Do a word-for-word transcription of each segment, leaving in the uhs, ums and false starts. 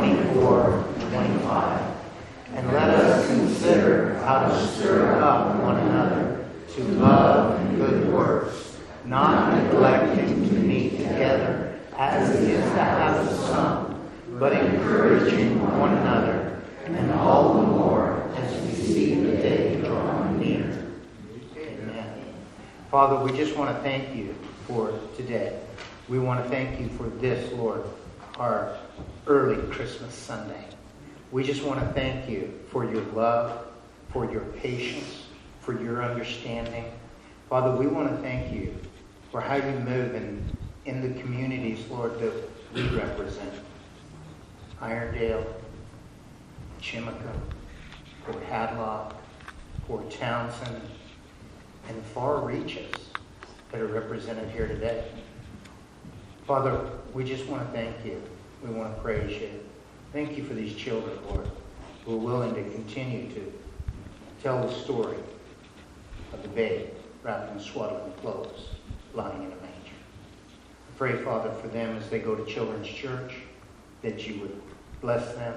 twenty-four, twenty-five. And let us consider how to stir up one another to love and good works, not neglecting to meet together, as is the habit of some, but encouraging one another, and all the more as we see the day drawing near. Amen. Father, we just want to thank you for today. We want to thank you for this, Lord, our early Christmas Sunday. We just want to thank you for your love, for your patience, for your understanding. Father, we want to thank you for how you move in, in the communities, Lord, that we represent. Irondale, Chimica, Port Hadlock, Port Townsend, and far reaches that are represented here today. Father, we just want to thank you. We want to praise you. Thank you for these children, Lord, who are willing to continue to tell the story of the babe wrapped in swaddling clothes, lying in a manger. I pray, Father, for them as they go to children's church, that you would bless them,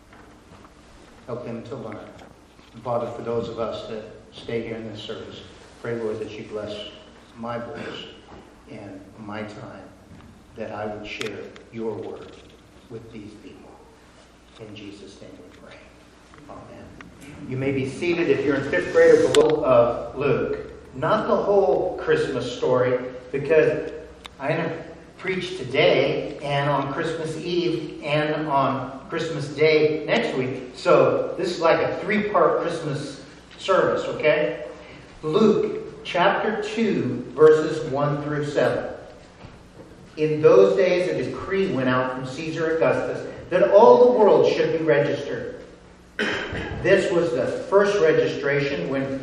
help them to learn. And Father, for those of us that stay here in this service, pray, Lord, that you bless my voice and my time, that I would share your word with these people. In Jesus' name we pray. Amen. You may be seated if you're in fifth grade or below of Luke. Not the whole Christmas story, because I'm going to preach today and on Christmas Eve and on Christmas Day next week. So this is like a three-part Christmas service, okay? Luke chapter two, verses one through seven. In those days, a decree went out from Caesar Augustus that all the world should be registered. This was the first registration when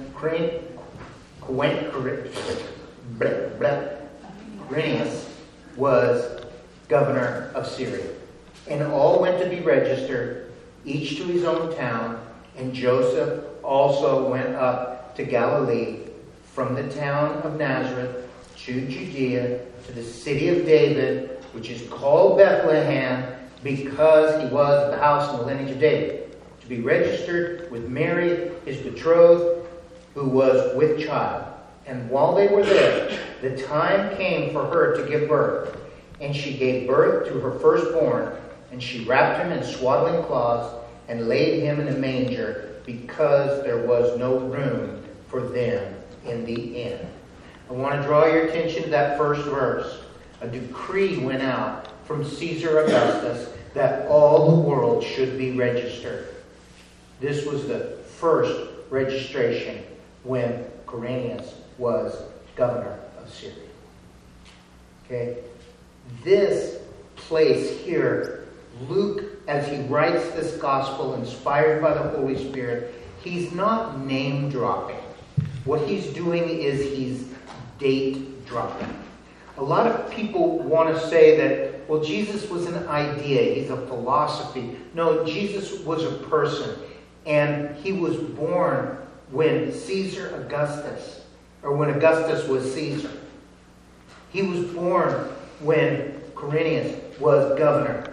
Quirinius was governor of Syria. And all went to be registered, each to his own town, and Joseph also went up to Galilee from the town of Nazareth to Judea, to the city of David, which is called Bethlehem, because he was of the house and the lineage of David, to be registered with Mary, his betrothed, who was with child. And while they were there, the time came for her to give birth. And she gave birth to her firstborn, and she wrapped him in swaddling cloths and laid him in a manger, because there was no room for them in the inn. I want to draw your attention to that first verse. A decree went out from Caesar Augustus that all the world should be registered. This was the first registration when Quirinius was governor of Syria. Okay? This place here, Luke, as he writes this gospel inspired by the Holy Spirit, he's not name dropping. What he's doing is he's date dropping. A lot of people want to say that, well, Jesus was an idea. He's a philosophy. No, Jesus was a person. And he was born when Caesar Augustus, or when Augustus was Caesar. He was born when Quirinius was governor.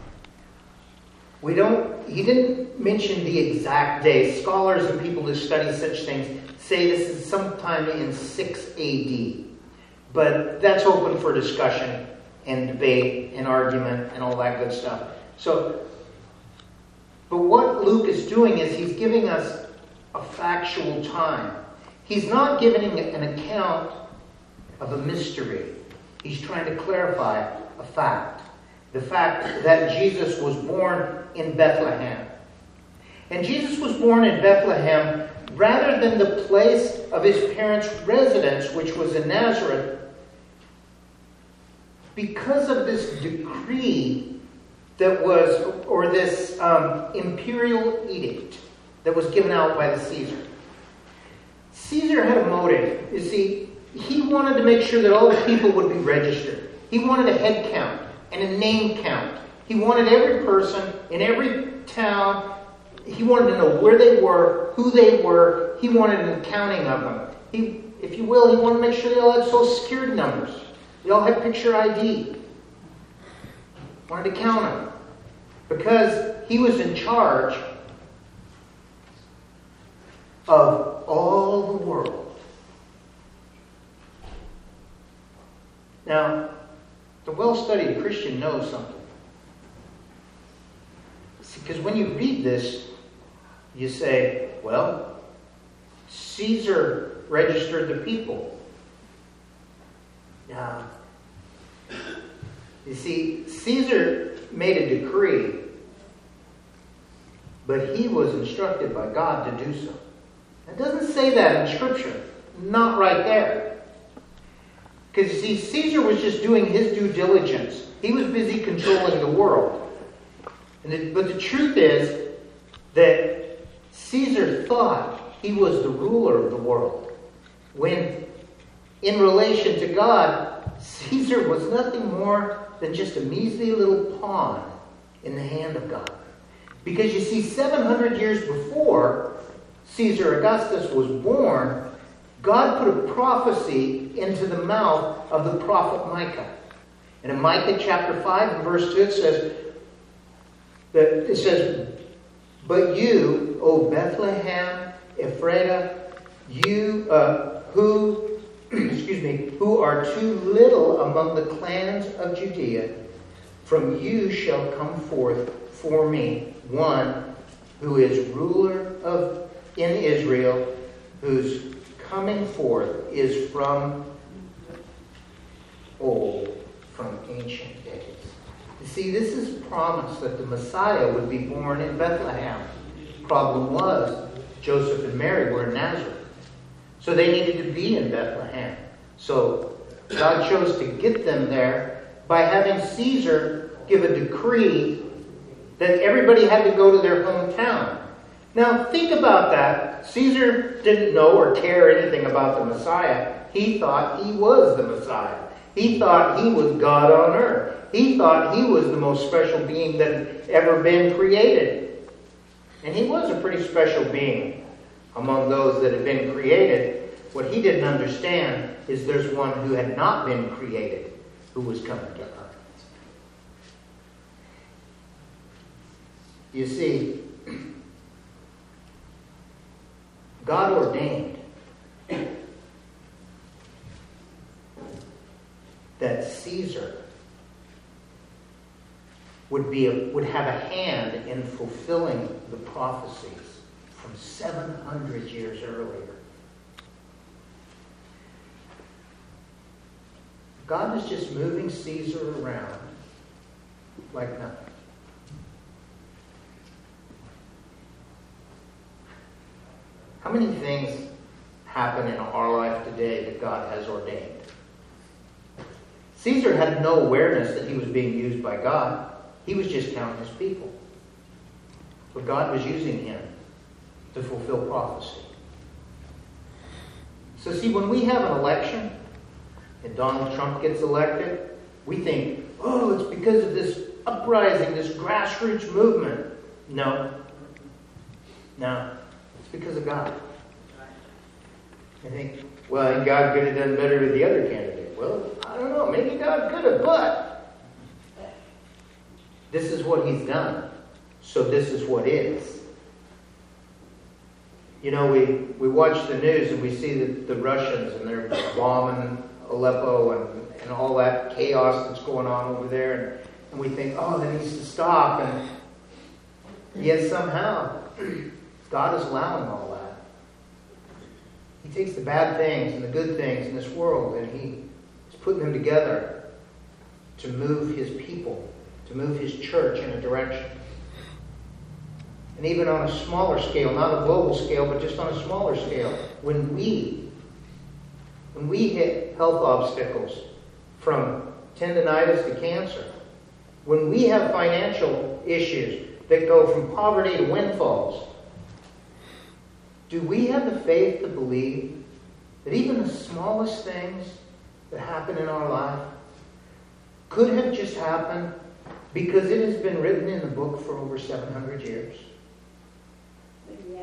We don't, he didn't mention the exact day. Scholars and people who study such things say this is sometime in six A D. But that's open for discussion and debate and argument and all that good stuff. So, but what Luke is doing is he's giving us a factual time. He's not giving an account of a mystery. He's trying to clarify a fact. The fact that Jesus was born in Bethlehem. And Jesus was born in Bethlehem rather than the place of his parents' residence, which was in Nazareth, because of this decree that was, or this um, imperial edict that was given out by the Caesar. Caesar had a motive. You see, he wanted to make sure that all the people would be registered. He wanted a head count and a name count. He wanted every person in every town. He wanted to know where they were, who they were. He wanted an accounting of them. He, if you will, he wanted to make sure they all had social security numbers. They all had picture I D. Wanted to count them. because he was in charge of all the world. Now, the well-studied Christian knows something. Because when you read this, you say, well, Caesar registered the people. Now, you see, Caesar made a decree, but he was instructed by God to do so. It doesn't say that in Scripture. Not right there. Because you see, Caesar was just doing his due diligence. He was busy controlling the world. And it, but the truth is that Caesar thought he was the ruler of the world, when in relation to God, Caesar was nothing more than just a measly little pawn in the hand of God. Because you see, seven hundred years before Caesar Augustus was born, God put a prophecy into the mouth of the prophet Micah. And in Micah chapter five and verse two, it says, that it says, "But you, O Bethlehem, Ephrathah, you uh, who, excuse me, who are too little among the clans of Judea, from you shall come forth for me one who is ruler of in Israel, whose coming forth is from old, from ancient days." You see, this is promise that the Messiah would be born in Bethlehem. Problem was, Joseph and Mary were in Nazareth. So they needed to be in Bethlehem. So God chose to get them there by having Caesar give a decree that everybody had to go to their hometown. Now, think about that. Caesar didn't know or care anything about the Messiah. He thought he was the Messiah. He thought he was God on earth. He thought he was the most special being that had ever been created. And he was a pretty special being among those that had been created. What he didn't understand is there's one who had not been created who was coming to earth. You see, God ordained that Caesar would be a, would have a hand in fulfilling the prophecies from seven hundred years earlier. God is just moving Caesar around like nothing. How many things happen in our life today that God has ordained? Caesar had no awareness that he was being used by God. He was just counting his people. But God was using him to fulfill prophecy. So see, when we have an election and Donald Trump gets elected, we think, oh, it's because of this uprising, this grassroots movement. No. No. It's because of God. I think, well, God could have done better with the other candidate. Well, I don't know. Maybe God could have, but this is what he's done. So this is what is. You know, we, we watch the news and we see the, the Russians and they're bombing Aleppo and, and all that chaos that's going on over there. And, and we think, oh, that needs to stop. And yet somehow, God is allowing all that. He takes the bad things and the good things in this world and he is putting them together to move his people, to move his church in a direction. And even on a smaller scale, not a global scale, but just on a smaller scale, when we, when we hit health obstacles from tendinitis to cancer, when we have financial issues that go from poverty to windfalls, do we have the faith to believe that even the smallest things that happen in our life could have just happened because it has been written in the book for over seven hundred years? Yeah.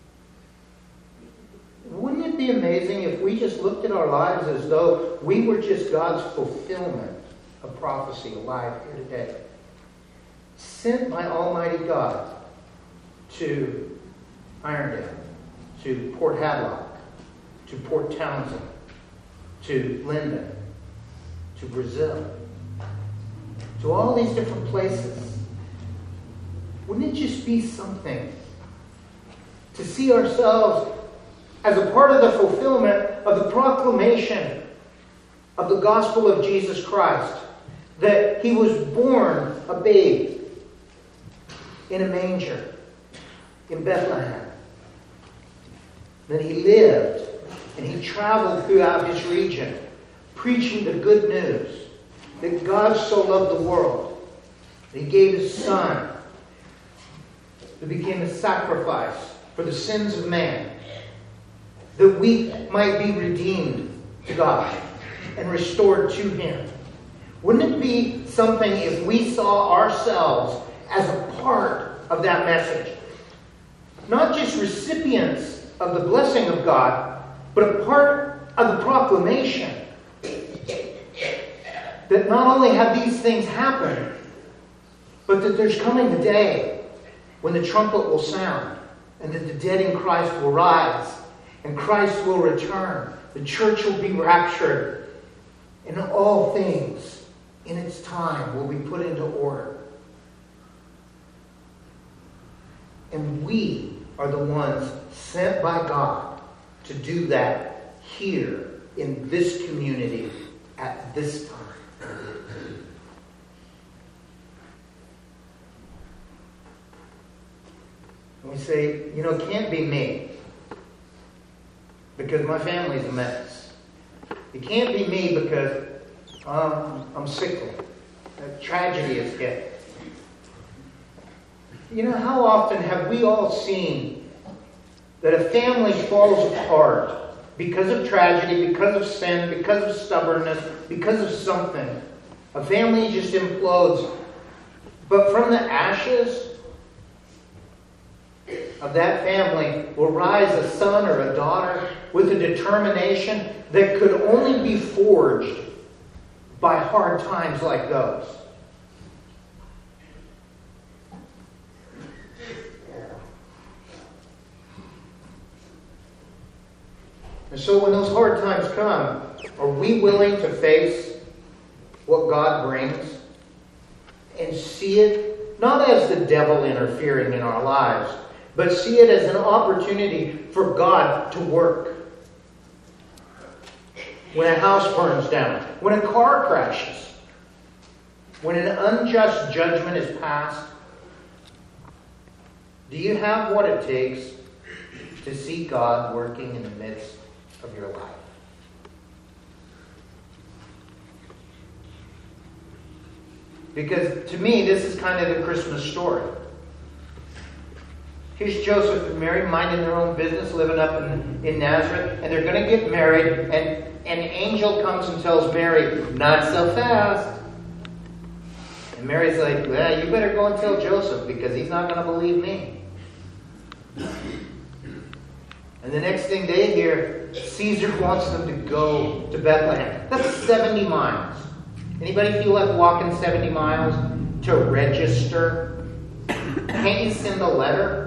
Wouldn't it be amazing if we just looked at our lives as though we were just God's fulfillment of prophecy alive here today? sent by Almighty God to Irondale, to Port Hadlock, to Port Townsend, to Linden, to Brazil, to all these different places. Wouldn't it just be something to see ourselves as a part of the fulfillment of the proclamation of the gospel of Jesus Christ, that he was born a babe in a manger in Bethlehem, that he lived and he traveled throughout his region preaching the good news that God so loved the world that he gave his Son, who became a sacrifice for the sins of man, that we might be redeemed to God and restored to him. Wouldn't it be something if we saw ourselves as a part of that message? Not just recipients of the blessing of God, but a part of the proclamation. That not only have these things happened, but that there's coming a day when the trumpet will sound and that the dead in Christ will rise and Christ will return. The church will be raptured and all things in its time will be put into order. And we are the ones sent by God to do that here in this community at this time. And we say, you know, it can't be me because my family's a mess. It can't be me because um, I'm sickly. A tragedy has hit. You know, how often have we all seen that a family falls apart because of tragedy, because of sin, because of stubbornness, because of something? A family just implodes. But from the ashes of that family will rise a son or a daughter with a determination that could only be forged by hard times like those. And so when those hard times come, are we willing to face what God brings and see it not as the devil interfering in our lives, but see it as an opportunity for God to work? When a house burns down, when a car crashes, when an unjust judgment is passed, do you have what it takes to see God working in the midst of your life? Because to me, this is kind of the Christmas story. Here's Joseph and Mary minding their own business, living up in, in Nazareth, and they're going to get married, and an angel comes and tells Mary, not so fast. And Mary's like, well, you better go and tell Joseph because he's not going to believe me. And the next thing they hear, Caesar wants them to go to Bethlehem. That's seventy miles. Anybody feel like walking seventy miles to register? Can't you send a letter?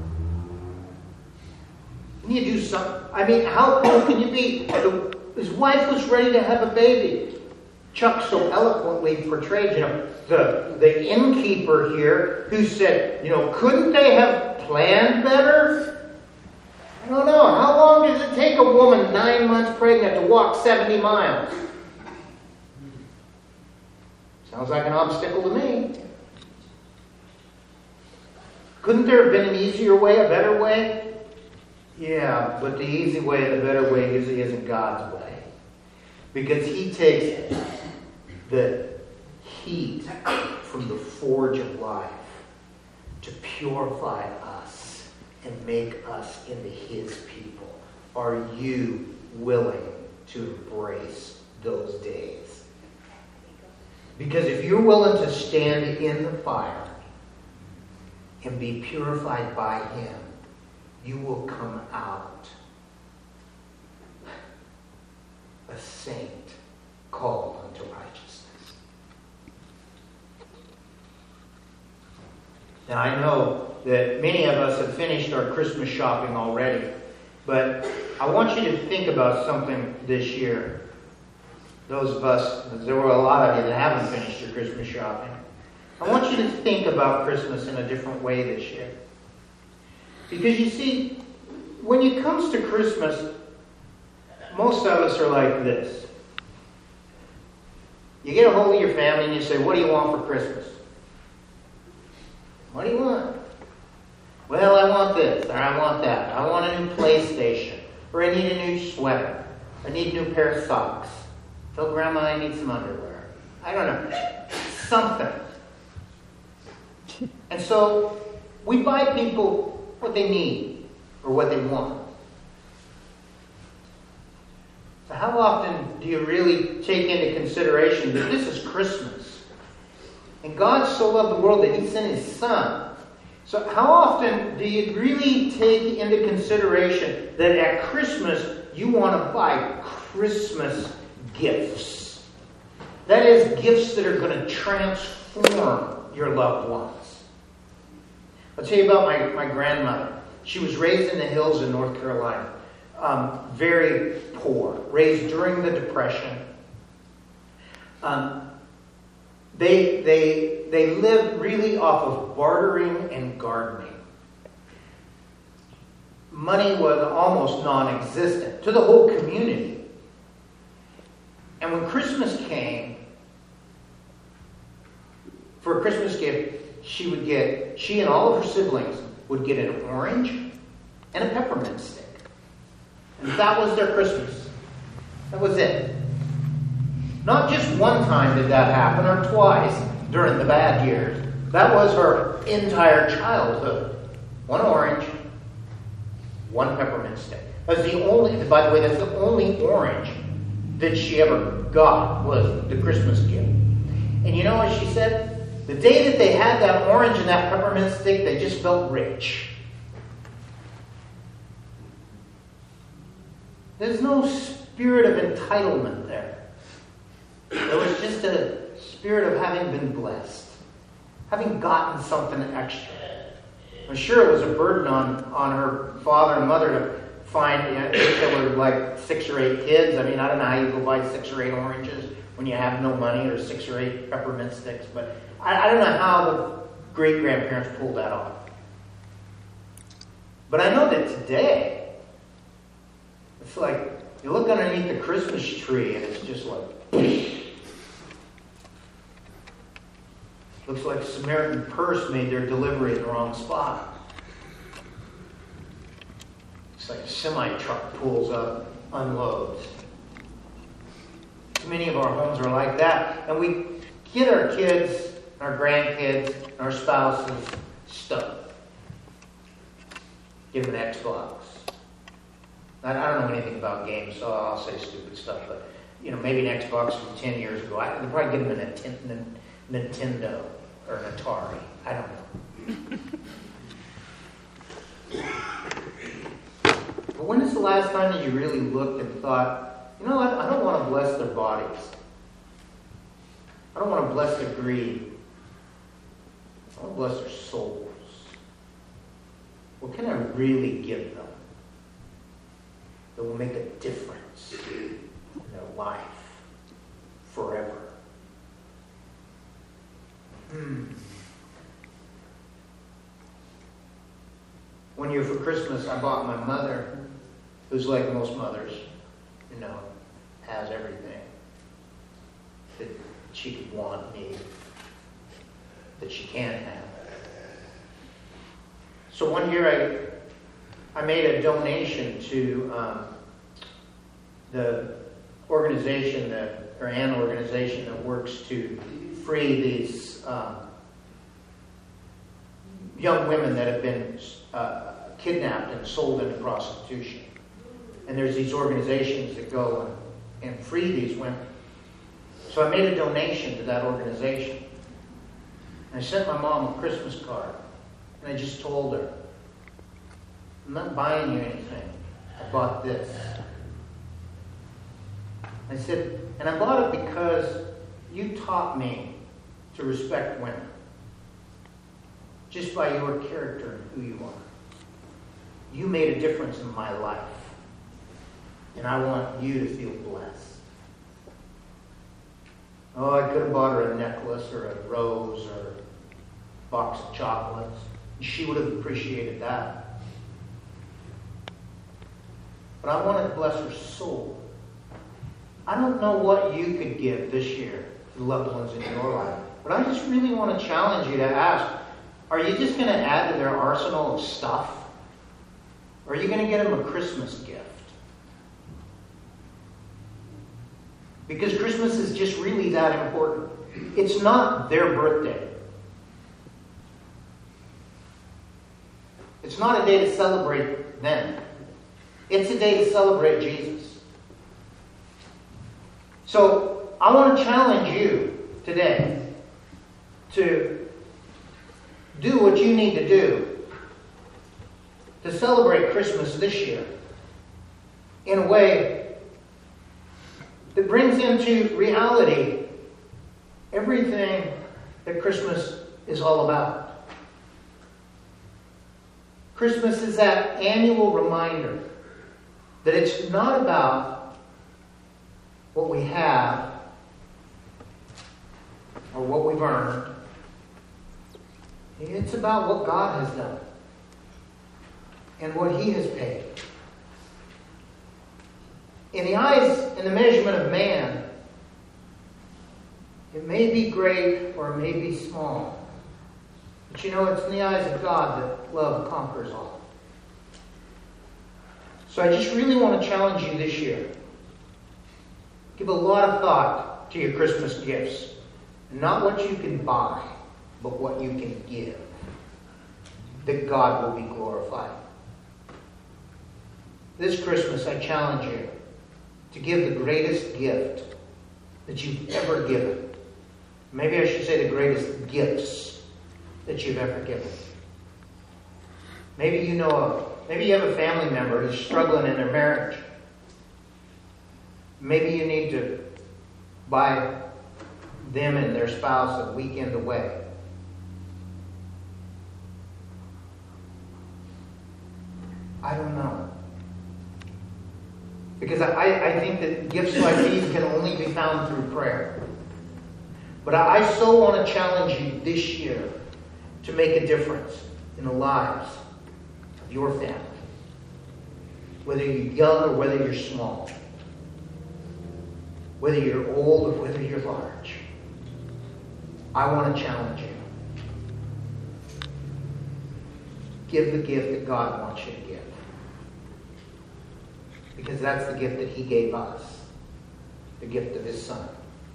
Can you do something? I mean, how cool can you be? His wife was ready to have a baby. Chuck so eloquently portrayed, you know, the, the innkeeper here who said, you know, couldn't they have planned better? I don't know. How long does it take a woman nine months pregnant to walk seventy miles? Sounds like an obstacle to me. Couldn't there have been an easier way, a better way? Yeah, but the easy way and the better way usually isn't God's way. Because He takes the heat from the forge of life to purify us and make us into His people. Are you willing to embrace those days? Because if you're willing to stand in the fire and be purified by Him, you will come out a saint called unto righteousness. And I know that many of us have finished our Christmas shopping already. But I want you to think about something this year. Those of us, there were a lot of you that haven't finished your Christmas shopping. I want you to think about Christmas in a different way this year. Because you see, when it comes to Christmas, most of us are like this. You get a hold of your family and you say, what do you want for Christmas? What do you want? Well, I want this, or I want that. I want a new PlayStation, or I need a new sweater. I need a new pair of socks. Tell Grandma I need some underwear. I don't know. Something. And so, we buy people what they need, or what they want. So how often do you really take into consideration that this is Christmas? And God so loved the world that He sent His Son. So how often do you really take into consideration that at Christmas you want to buy Christmas gifts? That is, gifts that are going to transform your loved ones. I'll tell you about my, my grandmother. She was raised in the hills in North Carolina. Um, very poor. Raised during the Depression. Um, They, they, they lived really off of bartering and gardening. Money was almost non-existent to the whole community. And when Christmas came, for a Christmas gift, she would get, she and all of her siblings would get an orange and a peppermint stick. And that was their Christmas. That was it. Not just one time did that happen, or twice during the bad years. That was her entire childhood. One orange, one peppermint stick. That's the only, by the way, that's the only orange that she ever got, was the Christmas gift. And you know what she said? The day that they had that orange and that peppermint stick, they just felt rich. There's no spirit of entitlement there. It was just a spirit of having been blessed, having gotten something extra. I'm sure it was a burden on, on her father and mother to find, you know, if there were like six or eight kids. I mean, I don't know how you go buy six or eight oranges when you have no money, or six or eight peppermint sticks, but I, I don't know how the great-grandparents pulled that off. But I know that today, it's like, you look underneath the Christmas tree and it's just like, looks like Samaritan Purse made their delivery in the wrong spot. It's like a semi-truck pulls up, unloads. Too many of our homes are like that. And we get our kids, our grandkids, our spouses stuff. Give them an Xbox. I, I don't know anything about games, so I'll say stupid stuff. But, you know, maybe an Xbox from ten years ago. I, they'd probably give them a Nintendo or an Atari. I don't know. But when is the last time that you really looked and thought, you know what, I don't want to bless their bodies. I don't want to bless their greed. I want to bless their souls. What can I really give them that will make a difference in their life forever? Hmm. One year for Christmas, I bought my mother, who's like most mothers, you know, has everything that she could want, need, that she can have. So one year I I made a donation to um, the organization that, or an organization that works to free these um, young women that have been uh, kidnapped and sold into prostitution. And there's these organizations that go and, and free these women. So I made a donation to that organization. And I sent my mom a Christmas card. And I just told her, I'm not buying you anything. I bought this. I said, and I bought it because you taught me to respect women. just by your character and who you are. You made a difference in my life. And I want you to feel blessed. Oh, I could have bought her a necklace or a rose or a box of chocolates. She would have appreciated that. But I wanted to bless her soul. I don't know what you could give this year to the loved ones in your life. But I just really want to challenge you to ask, are you just going to add to their arsenal of stuff? Or are you going to get them a Christmas gift? Because Christmas is just really that important. It's not their birthday. It's not a day to celebrate them. It's a day to celebrate Jesus. So I want to challenge you today to do what you need to do to celebrate Christmas this year in a way that brings into reality everything that Christmas is all about. Christmas is that annual reminder that it's not about what we have or what we've earned. It's about what God has done and what He has paid. In the eyes and the measurement of man, it may be great or it may be small. But you know, it's in the eyes of God that love conquers all. So I just really want to challenge you this year. Give a lot of thought to your Christmas gifts. Not what you can buy, but what you can give. That God will be glorified. This Christmas, I challenge you to give the greatest gift that you've ever given. Maybe I should say the greatest gifts that you've ever given. Maybe you know of, maybe you have a family member who's struggling in their marriage. Maybe you need to buy them and their spouse a weekend away. I don't know. Because I, I think that gifts like these can only be found through prayer. But I so want to challenge you this year to make a difference in the lives of your family. Whether you're young or whether you're small. Whether you're old or whether you're large. I want to challenge you. Give the gift that God wants you to give. Because that's the gift that He gave us. The gift of His Son.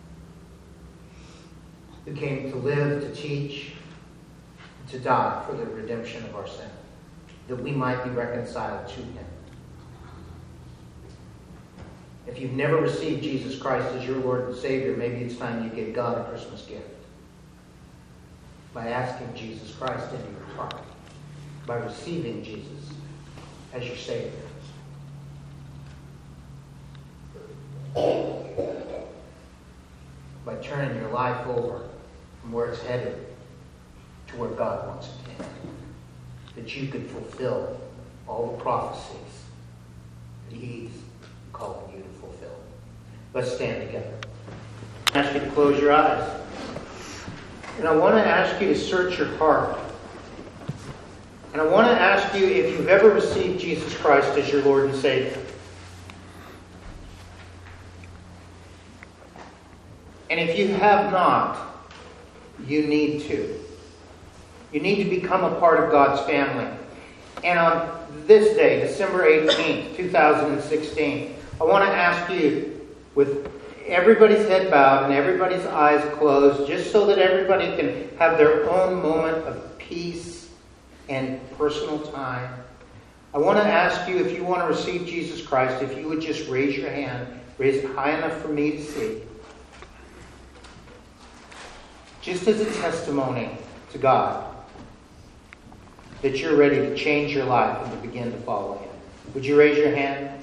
Who came to live, to teach, to die for the redemption of our sin. That we might be reconciled to Him. If you've never received Jesus Christ as your Lord and Savior, maybe it's time you give God a Christmas gift. By asking Jesus Christ into your heart. By receiving Jesus as your Savior. By turning your life over from where it's headed to where God wants it to head. That you could fulfill all the prophecies that He's calling you to fulfill. Let's stand together. I ask you to close your eyes. And I want to ask you to search your heart. And I want to ask you if you've ever received Jesus Christ as your Lord and Savior. And if you have not, you need to. You need to become a part of God's family. And on this day, December eighteenth, two thousand sixteen, I want to ask you, with everybody's head bowed and everybody's eyes closed, just so that everybody can have their own moment of peace and personal time. I want to ask you, if you want to receive Jesus Christ, if you would just raise your hand, raise it high enough for me to see. Just as a testimony to God that you're ready to change your life and to begin to follow Him. Would you raise your hand?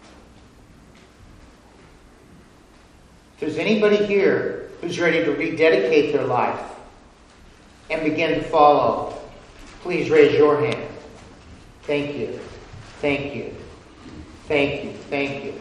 If there's anybody here who's ready to rededicate their life and begin to follow Please raise your hand. Thank you. Thank you. Thank you. Thank you.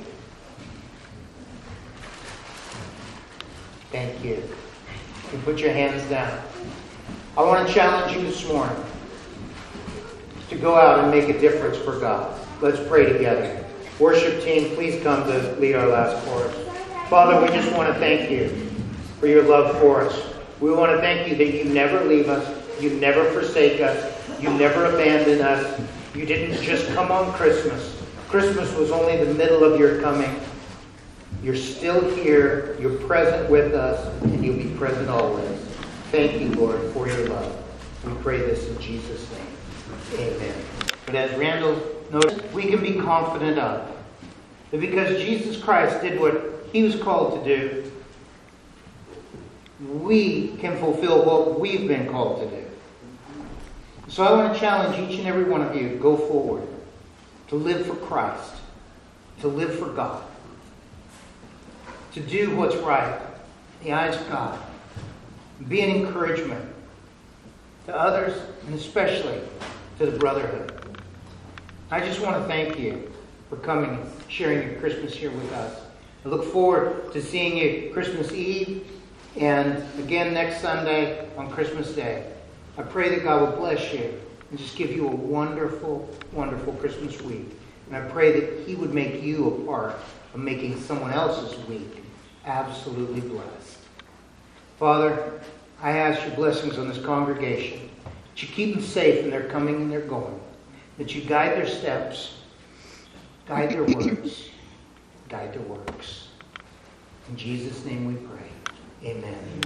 Thank you. You put your hands down. I want to challenge you this morning to go out and make a difference for God. Let's pray together. Worship team, please come to lead our last chorus. Father, we just want to thank you for your love for us. We want to thank you that you never leave us, you never forsake us, you never abandon us. You didn't just come on Christmas. Christmas was only the middle of your coming. You're still here, you're present with us, and you'll be present always. Thank you, Lord, for your love. We pray this in Jesus' name. Amen. But as Randall noted, we can be confident of that because Jesus Christ did what he was called to do, we can fulfill what we've been called to do. So I want to challenge each and every one of you to go forward, to live for Christ, to live for God, to do what's right in the eyes of God, be an encouragement to others and especially to the brotherhood. I just want to thank you for coming and sharing your Christmas here with us. I look forward to seeing you Christmas Eve and again next Sunday on Christmas Day. I pray that God will bless you and just give you a wonderful, wonderful Christmas week. And I pray that he would make you a part of making someone else's week absolutely blessed. Father, I ask your blessings on this congregation. That you keep them safe in their coming and their going. That you guide their steps, guide their words, guide their works. In Jesus' name we pray. Amen.